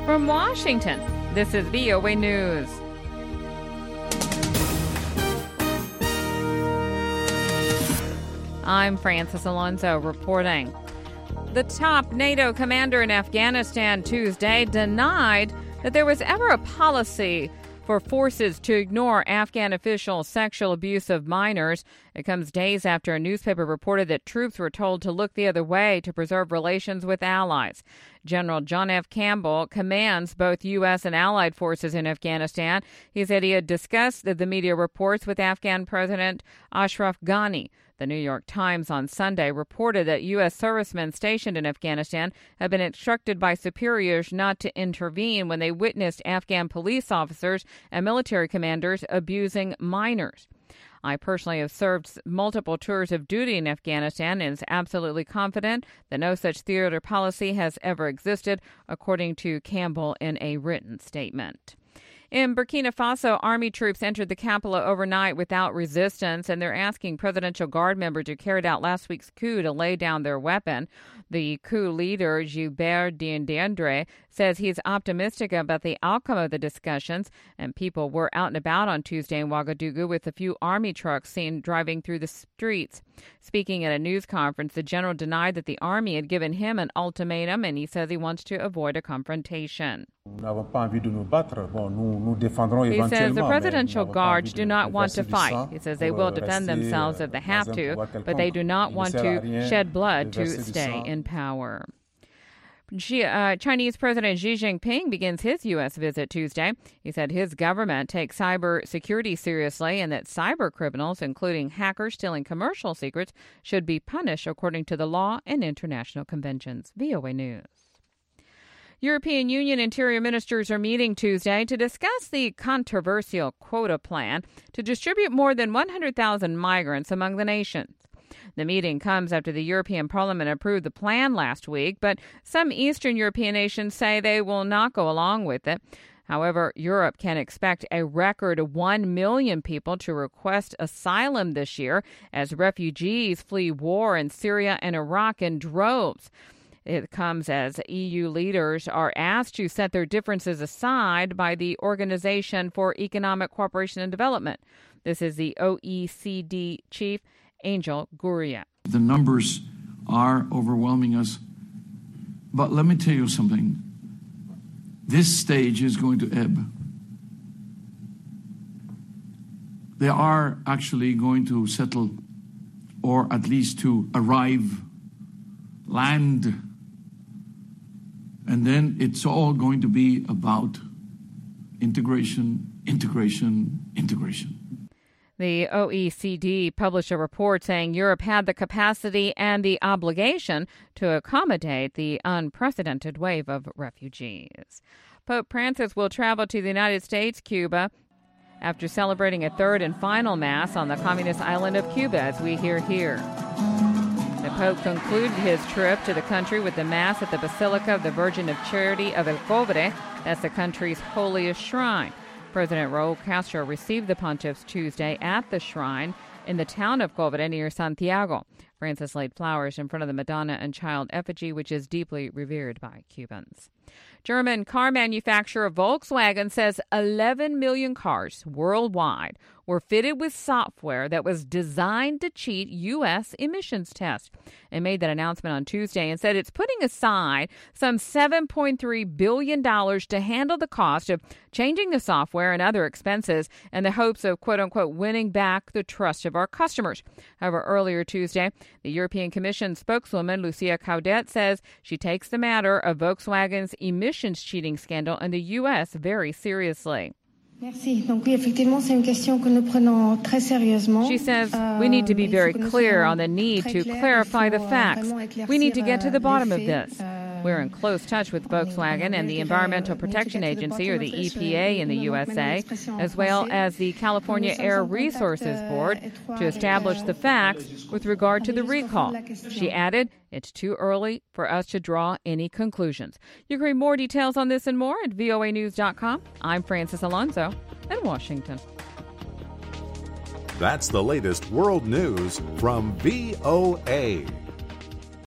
From Washington, this is VOA News. I'm Francis Alonso reporting. The top NATO commander in Afghanistan Tuesday denied that there was ever a policy for forces to ignore Afghan officials' sexual abuse of minors. It comes days after a newspaper reported that troops were told to look the other way to preserve relations with allies. General John F. Campbell commands both U.S. and allied forces in Afghanistan. He said he had discussed the media reports with Afghan President Ashraf Ghani. The New York Times on Sunday reported that U.S. servicemen stationed in Afghanistan have been instructed by superiors not to intervene when they witnessed Afghan police officers and military commanders abusing minors. I personally have served multiple tours of duty in Afghanistan and is absolutely confident that no such theater policy has ever existed, according to Campbell in a written statement. In Burkina Faso, army troops entered the capital overnight without resistance, and they're asking Presidential Guard members who carried out last week's coup to lay down their weapon. The coup leader, Gilbert Diendéré, says he's optimistic about the outcome of the discussions, and people were out and about on Tuesday in Ouagadougou with a few army trucks seen driving through the streets. Speaking at a news conference, the general denied that the army had given him an ultimatum, and he says he wants to avoid a confrontation. He says the Presidential Guards do not want to fight. He says they will defend themselves if they have to, but they do not want to shed blood to stay in power. Chinese President Xi Jinping begins his U.S. visit Tuesday. He said his government takes cyber security seriously and that cyber criminals, including hackers stealing commercial secrets, should be punished according to the law and international conventions. VOA News. European Union interior ministers are meeting Tuesday to discuss the controversial quota plan to distribute more than 100,000 migrants among the nations. The meeting comes after the European Parliament approved the plan last week, but some Eastern European nations say they will not go along with it. However, Europe can expect a record 1 million people to request asylum this year as refugees flee war in Syria and Iraq in droves. It comes as EU leaders are asked to set their differences aside by the Organization for Economic Cooperation and Development. This is the OECD chief, Angel Gurria. The numbers are overwhelming us, but let me tell you something. This stage is going to ebb. They are actually going to settle, or at least to arrive, land, and then it's all going to be about integration, integration, integration. The OECD published a report saying Europe had the capacity and the obligation to accommodate the unprecedented wave of refugees. Pope Francis will travel to the United States, Cuba, after celebrating a third and final Mass on the communist island of Cuba, as we hear here. The Pope concluded his trip to the country with the Mass at the Basilica of the Virgin of Charity of El Cobre. That's the country's holiest shrine. President Raul Castro received the pontiffs Tuesday at the shrine in the town of Cobre near Santiago. Francis laid flowers in front of the Madonna and Child effigy, which is deeply revered by Cubans. German car manufacturer Volkswagen says 11 million cars worldwide were fitted with software that was designed to cheat U.S. emissions tests. It made that announcement on Tuesday and said it's putting aside some $7.3 billion to handle the cost of changing the software and other expenses in the hopes of, quote-unquote, winning back the trust of our customers. However, earlier Tuesday, the European Commission spokeswoman Lucia Caudet says she takes the matter of Volkswagen's emissions cheating scandal in the U.S. very seriously. Merci. Donc oui, effectivement, c'est une question que nous prenons très sérieusement. She says we need to be very clear on the need to clarify the facts. We need to get to the bottom of this. We're in close touch with Volkswagen and the Environmental Protection Agency, or the EPA in the USA, as well as the California Air Resources Board, to establish the facts with regard to the recall. She added, it's too early for us to draw any conclusions. You can read more details on this and more at voanews.com. I'm Francis Alonso in Washington. That's the latest world news from VOA.